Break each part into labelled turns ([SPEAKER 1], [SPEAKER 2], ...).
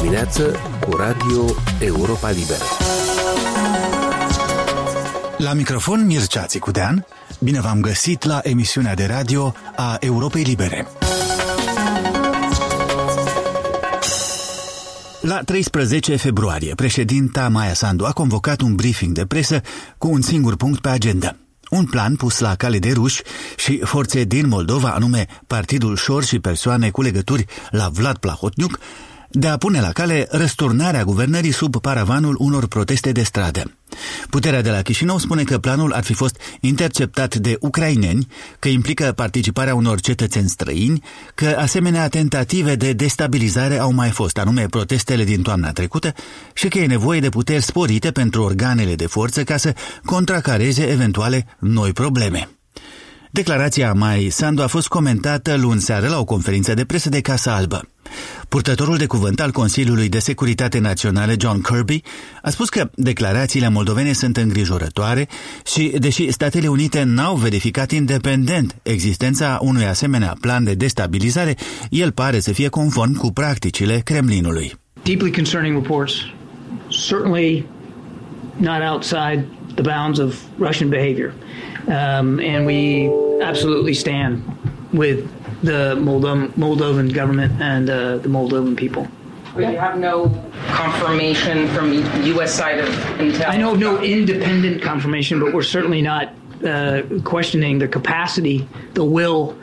[SPEAKER 1] dimineață cu Radio Europa Liberă.
[SPEAKER 2] La microfon Mircea Țicudean, bine v-am găsit la emisiunea de radio a Europei Libere. La 13 februarie, președinta Maia Sandu a convocat un briefing de presă cu un singur punct pe agenda. Un plan pus la cale de ruși și forțe din Moldova, anume Partidul Șor și persoane cu legături la Vlad Plahotniuc, de a pune la cale răsturnarea guvernării sub paravanul unor proteste de stradă. Puterea de la Chișinău spune că planul ar fi fost interceptat de ucraineni, că implică participarea unor cetățeni străini, că asemenea tentative de destabilizare au mai fost, anume protestele din toamna trecută, și că e nevoie de puteri sporite pentru organele de forță ca să contracareze eventuale noi probleme. Declarația Maiei Sandu a fost comentată luni seară la o conferință de presă de Casa Albă. Purtătorul de cuvânt al Consiliului de Securitate Națională, John Kirby, a spus că declarațiile moldovene sunt îngrijorătoare și, deși Statele Unite n-au verificat independent existența unui asemenea plan de destabilizare, el pare să fie conform cu practicile Kremlinului.
[SPEAKER 3] Deeply concerning reports, certainly not outside the bounds of Russian behavior. And we absolutely stand with the Moldovan government and the Moldovan people.
[SPEAKER 4] But you have no confirmation from the U.S. side of intel?
[SPEAKER 3] I know of no independent confirmation, but we're certainly not questioning the capacity, the will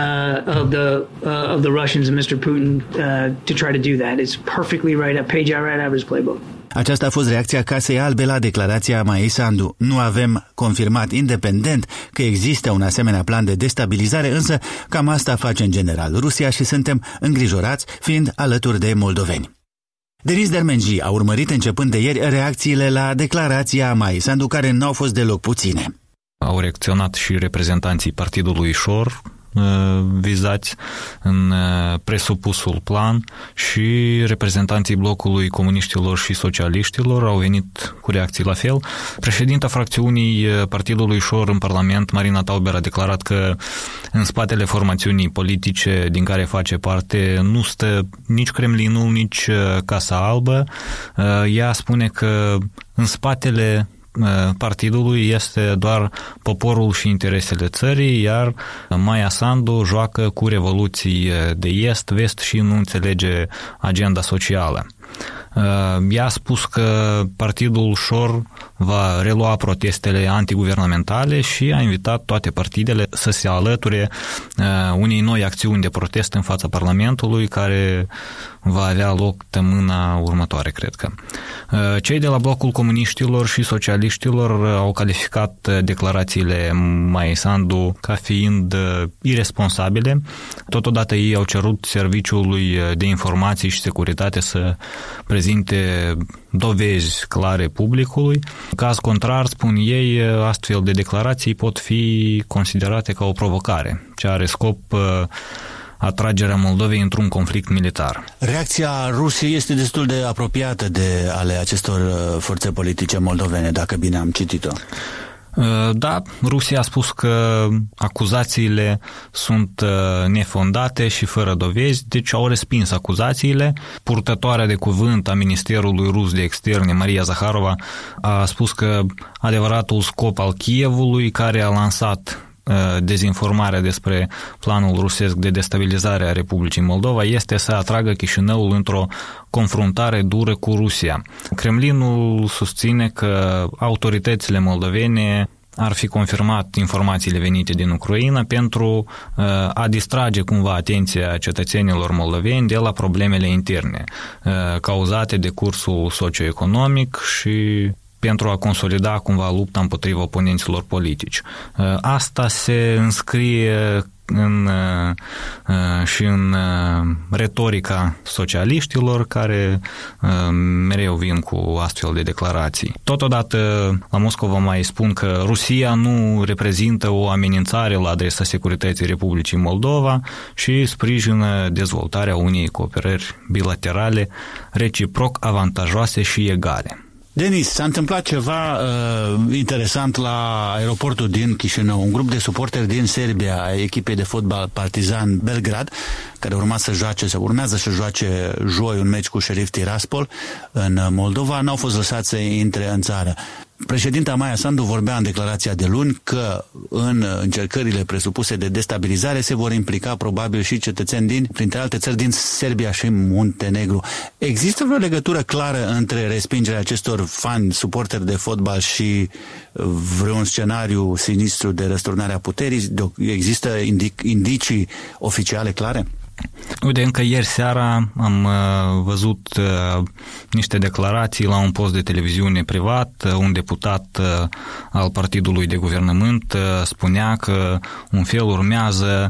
[SPEAKER 3] of the Russians and Mr. Putin to try to do that. It's perfectly right, a page right out of his playbook.
[SPEAKER 2] Aceasta a fost reacția Casei Albe la declarația Maiei Sandu. Nu avem confirmat independent că există un asemenea plan de destabilizare, însă cam asta face în general Rusia și suntem îngrijorați fiind alături de moldoveni. Denis Dermenji a urmărit începând de ieri reacțiile la declarația Maiei Sandu, care n-au fost deloc puține.
[SPEAKER 5] Au reacționat și reprezentanții Partidului Șor vizați în presupusul plan și reprezentanții blocului comuniștilor și socialiștilor au venit cu reacții la fel. Președinta fracțiunii Partidului Șor în Parlament, Marina Tauber, a declarat că în spatele formațiunii politice din care face parte nu stă nici Kremlinul, nici Casa Albă. Ea spune că în spatele partidului este doar poporul și interesele țării, iar Maia Sandu joacă cu revoluții de est-vest și nu înțelege agenda socială. Ea a spus că Partidul Șor va relua protestele antiguvernamentale și a invitat toate partidele să se alăture unei noi acțiuni de protest în fața Parlamentului, care va avea loc săptămâna următoare, cred că. Cei de la blocul comuniștilor și socialiștilor au calificat declarațiile Maiei Sandu ca fiind iresponsabile. Totodată ei au cerut Serviciului de Informații și Securitate să prezinte dovezi clare publicului. În caz contrar, spun ei, astfel de declarații pot fi considerate ca o provocare, ce are scop atragerea Moldovei într-un conflict militar.
[SPEAKER 2] Reacția Rusiei este destul de apropiată de ale acestor forțe politice moldovene, dacă bine am citit-o.
[SPEAKER 5] Da, Rusia a spus că acuzațiile sunt nefondate și fără dovezi, deci au respins acuzațiile. Purtătoarea de cuvânt a Ministerului Rus de Externe, Maria Zaharova, a spus că adevăratul scop al Kievului, care a lansat dezinformarea despre planul rusesc de destabilizare a Republicii Moldova, este să atragă Chișinăul într-o confruntare dură cu Rusia. Kremlinul susține că autoritățile moldovene ar fi confirmat informațiile venite din Ucraina pentru a distrage cumva atenția cetățenilor moldoveni de la problemele interne cauzate de cursul socioeconomic și pentru a consolida cumva lupta împotriva oponenților politici. Asta se înscrie și în retorica socialiștilor, care mereu vin cu astfel de declarații. Totodată la Moscova mai spun că Rusia nu reprezintă o amenințare la adresa securității Republicii Moldova și sprijină dezvoltarea unei cooperări bilaterale reciproc avantajoase și egale.
[SPEAKER 2] Denis, s-a întâmplat ceva interesant la aeroportul din Chișinău. Un grup de suporteri din Serbia a echipei de fotbal Partizan Belgrad, care urmează să joace joi un meci cu Sheriff Tiraspol în Moldova, n-au fost lăsați să intre în țară. Președinta Maia Sandu vorbea în declarația de luni că în încercările presupuse de destabilizare se vor implica probabil și cetățeni printre alte țări, din Serbia și Muntenegru. Există vreo legătură clară între respingerea acestor fani, suporteri de fotbal și vreun scenariu sinistru de răsturnare a puterii? Există indicii oficiale clare?
[SPEAKER 5] Uite, încă ieri seara am văzut niște declarații la un post de televiziune privat. Un deputat al partidului de guvernământ spunea că un fel urmează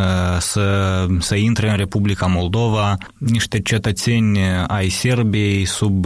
[SPEAKER 5] să intre în Republica Moldova niște cetățeni ai Serbiei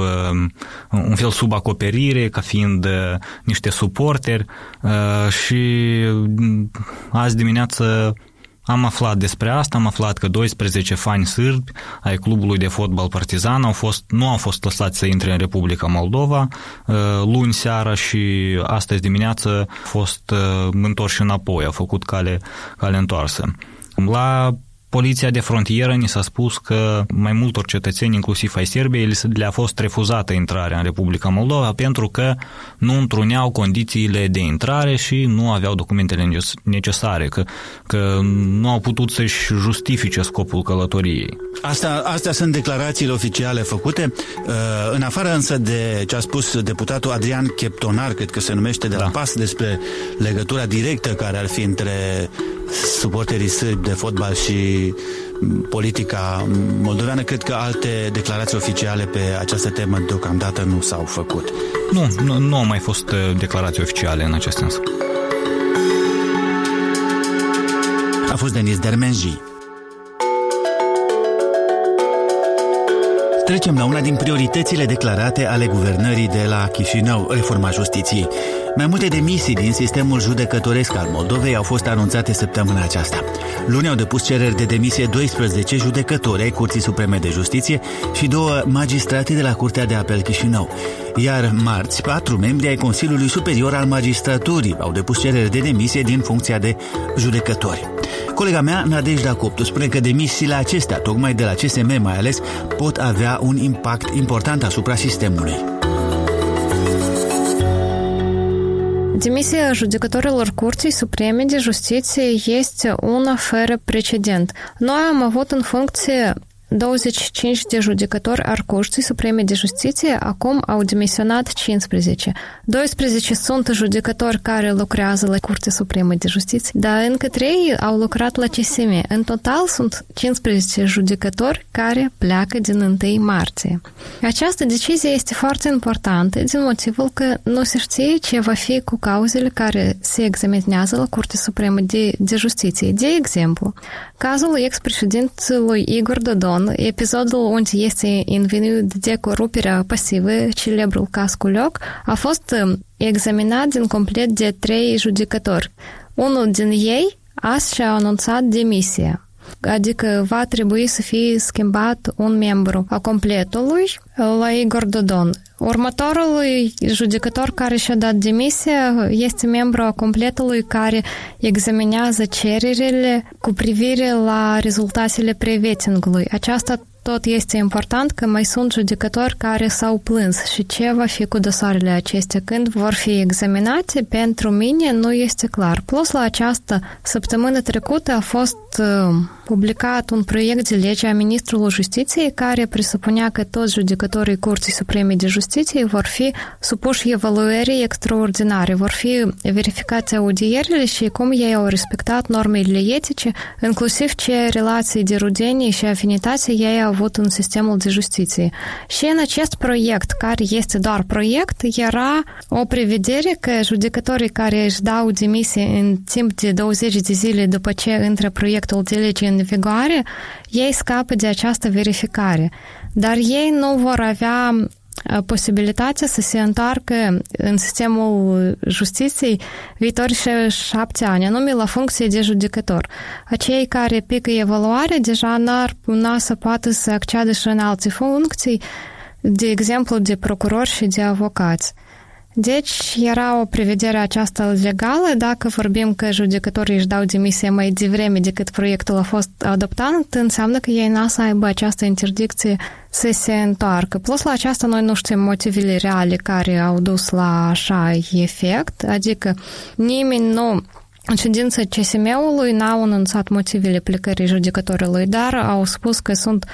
[SPEAKER 5] un fel sub acoperire, ca fiind niște suporteri, și azi dimineață am aflat despre asta, am aflat că 12 fani sârbi ai clubului de fotbal Partizan nu au fost lăsați să intre în Republica Moldova luni seara și astăzi dimineață au fost întorși înapoi, au făcut cale întoarsă. La Poliția de frontieră ni s-a spus că mai multor cetățeni, inclusiv ai Serbiei, le-a fost refuzată intrarea în Republica Moldova pentru că nu întruneau condițiile de intrare și nu aveau documentele necesare, că nu au putut să-și justifice scopul călătoriei.
[SPEAKER 2] Astea sunt declarațiile oficiale făcute, în afară însă de ce a spus deputatul Adrian Cheptonar, cred că se numește, de la PAS, despre legătura directă care ar fi între suporterii sârbi de fotbal și politica moldoveană. Cred că alte declarații oficiale pe această temă deocamdată nu s-au făcut.
[SPEAKER 5] Nu au mai fost declarații oficiale în acest sens.
[SPEAKER 2] A fost Denis Dermenji. Trecem la una din prioritățile declarate ale guvernării de la Chișinău, reforma justiției. Mai multe demisii din sistemul judecătoresc al Moldovei au fost anunțate săptămâna aceasta. Luni au depus cereri de demisie 12 judecători ai Curții Supreme de Justiție și 2 magistrate de la Curtea de Apel Chișinău. Iar marți, 4 membri ai Consiliului Superior al Magistraturii au depus cereri de demisie din funcția de judecători. Colega mea, Nadejda Coptu, spune că demisiile acestea, tocmai de la CSM mai ales, pot avea un impact important asupra sistemului.
[SPEAKER 6] Demisia judecătorilor Curții Supreme de Justiție este una fără precedent. Noi am avut în funcție 25 de judecători al Curții Supreme de Justiție, acum au demisionat 15. 12 sunt judecători care lucrează la Curtea Supremă de Justiție, dar încă 3 au lucrat la CSM. În total sunt 15 judecători care pleacă din 1 martie. Această decizie este foarte importantă din motivul că nu se știe ce va fi cu cauzele care se examinează la Curtea Supremă de Justiție. De exemplu, cazul ex-președintelui Igor Dodon, episodul unde este învinuit de coruperea pasivă, celebrul caz Culioc, a fost examinat din complet de 3 judecători. Unul din ei azi și-a anunțat demisia, adică va trebui să fie schimbat un membru a completului la Igor Dodon. Următorul judecător care și-a dat demisia este membru a completului care examinează cererile cu privire la rezultatele pre-vettingului. Aceasta tot este important că mai sunt judecători care s-au plâns și ce va fi cu dosarele acestea când vor fi examinate, pentru mine nu este clar. Plus, la această săptămână trecută a fost publicat un proiect de lege a Ministrului Justiției care presupunea că toți judecătorii Curții Supreme de Justiție vor fi supuși evaluării extraordinare, vor fi verificate audierile și cum ei au respectat normele etice, inclusiv ce relații de rudenie și afinitate ei au avut în sistemul de justiție. Și în acest proiect, care este doar proiect, era o prevedere că judecătorii care își dau demisie în timp de 20 de zile după ce intră proiectul de lege în vigoare, ei scapă de această verificare. Dar ei nu vor avea posibilitatea să se întoarcă în sistemul justiției viitorii 7 ani, anume la funcție de judecător. Acei care pică evaluare deja n-ar să poată să acceadă și în alte funcții de exemplu, de procurori și de avocați. Deci, era o prevedere aceasta legală dacă vorbim că judecătorii își dau demisia mai devreme decât proiectul a fost adoptat, înseamnă că ei n-a să aibă această interdicție să se întoarcă. Plus la aceasta, noi nu știm motivele reale care au dus la așa efect, adică nimeni nu... În ședința CSM-ului n-au anunțat motivele plecării judecătorului, dar au spus că sunt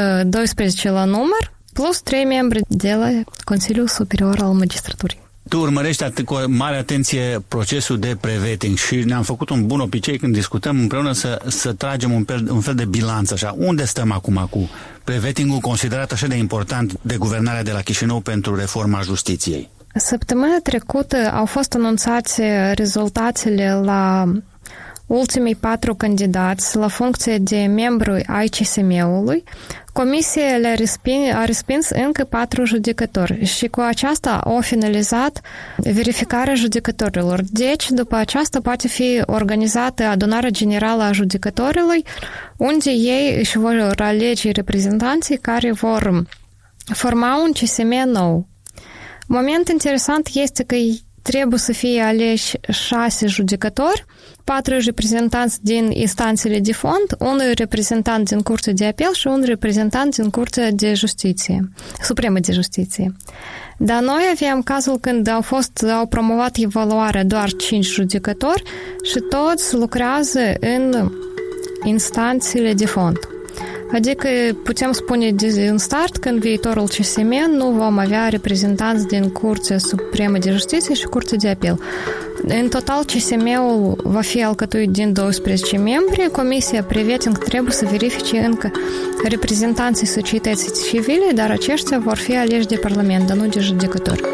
[SPEAKER 6] 12 la număr, plus 3 membri de la Consiliul Superior al Magistraturii.
[SPEAKER 2] Tu urmărești cu mare atenție procesul de pre-vetting și ne-am făcut un bun obicei când discutăm împreună să tragem un fel de bilanț așa. Unde stăm acum cu pre-vetting-ul considerat așa de important de guvernarea de la Chișinău pentru reforma justiției?
[SPEAKER 6] Săptămâna trecută au fost anunțate rezultatele la ultimii 4 candidați la funcție de membru ai CSM-ului. Comisia a respins încă 4 judecători și cu aceasta au finalizat verificarea judecătorilor. Deci, după aceasta poate fi organizată adunarea generală a judecătorilor, unde ei își vor alege reprezentanții care vor forma un CSM nou. Moment interesant este că trebuie să fie aleși 6 judecători, 4 reprezentanți din instanțele de fond, un reprezentant din Curtea de Apel și un reprezentant din Curtea de Justiție, Supremă de Justiție. Dar noi aveam cazul când au promovat evaluarea doar 5 judecători și toți lucrează în instanțele de fond. Adică putem spune din start că în viitorul CSM nu vom avea reprezentanți din Curtea Supremă de Justiție și Curtea de Apel. În total, CSM-ul va fi alcătuit din 12 membri. Comisia pre-vetting trebuie să verifice încă reprezentanții societății civile, dar aceștia vor fi aleși de Parlament, dar nu de judecători.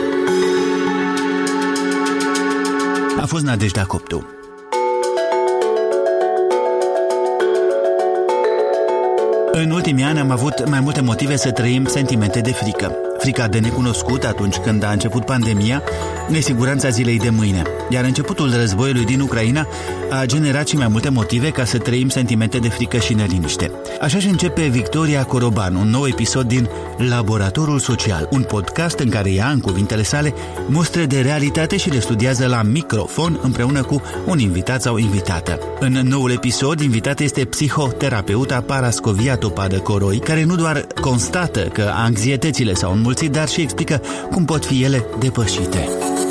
[SPEAKER 2] A fost Nadejda Coptu. În ultimii ani am avut mai multe motive să trăim sentimente de frică. Frica de necunoscut atunci când a început pandemia, nesiguranța zilei de mâine. Iar începutul războiului din Ucraina a generat și mai multe motive ca să trăim sentimente de frică și neliniște. Așa și începe Victoria Coroban, un nou episod din Laboratorul Social, un podcast în care ea, în cuvintele sale, mostre de realitate și le studiază la microfon împreună cu un invitat sau invitată. În noul episod, invitată este psihoterapeuta Parascovia Topadă Coroi, care nu doar constată că anxietățile s-au înmulțit, dar și explică cum pot fi ele depășite.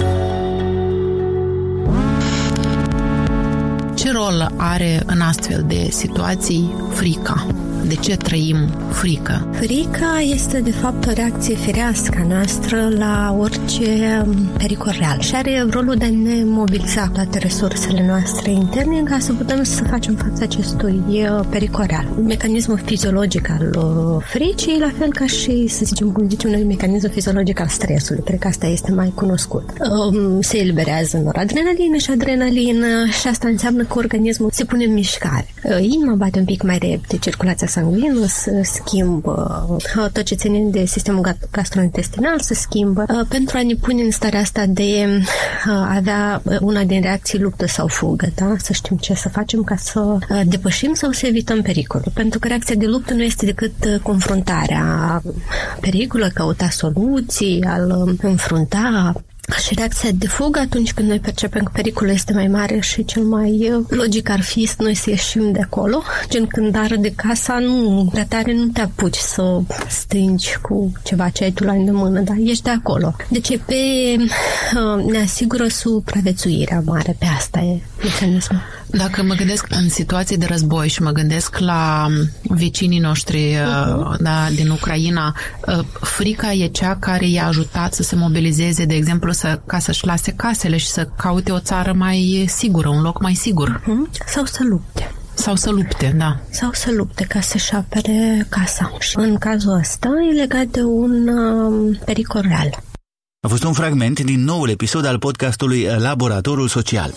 [SPEAKER 7] Ce rol are în astfel de situații frica? De ce trăim frică?
[SPEAKER 8] Frica este, de fapt, o reacție firească a noastră la orice pericol real și are rolul de a ne mobiliza toate resursele noastre interne ca să putem să facem față acestui pericol real. Mecanismul fiziologic al fricii, la fel ca și, să zicem, cum zicem noi, mecanismul fiziologic al stresului, cred că asta este mai cunoscut. Se eliberează noradrenalină și adrenalină și asta înseamnă că organismul se pune în mișcare. Inima bate un pic mai repede, circulația sanguină se schimbă, tot ce ține de sistemul gastrointestinal se schimbă, pentru a ne pune în starea asta de a avea una din reacții luptă sau fugă, da? Să știm ce să facem ca să depășim sau să evităm pericolul. Pentru că reacția de luptă nu este decât confruntarea pericolului, căuta soluții, a-l înfrunta. Și reacția de fugă atunci când noi percepem că pericolul este mai mare și cel mai logic ar fi să noi să ieșim de acolo. Gen când arde casa, nu, prea tare nu te apuci să strângi cu ceva ce ai tu la îndemână, dar ești de acolo. Deci ne asigură supraviețuirea mare, pe asta e mecanismul.
[SPEAKER 7] Dacă mă gândesc în situații de război și mă gândesc la vecinii noștri din Ucraina, frica e cea care i-a ajutat să se mobilizeze, de exemplu, ca să-și lase casele și să caute o țară mai sigură, un loc mai sigur.
[SPEAKER 8] Sau să lupte.
[SPEAKER 7] Sau să lupte, da.
[SPEAKER 8] Sau să lupte ca să-și apere casa. Și în cazul ăsta e legat de un pericol real.
[SPEAKER 2] A fost un fragment din noul episod al podcastului Laboratorul Social.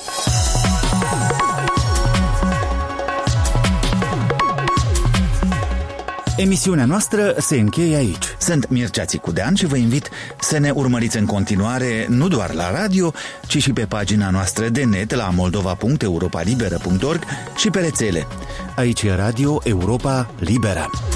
[SPEAKER 2] Emisiunea noastră se încheie aici. Sunt Mircea Țicudean și vă invit să ne urmăriți în continuare nu doar la radio, ci și pe pagina noastră de net la moldova.europalibera.org și pe rețele. Aici e Radio Europa Liberă.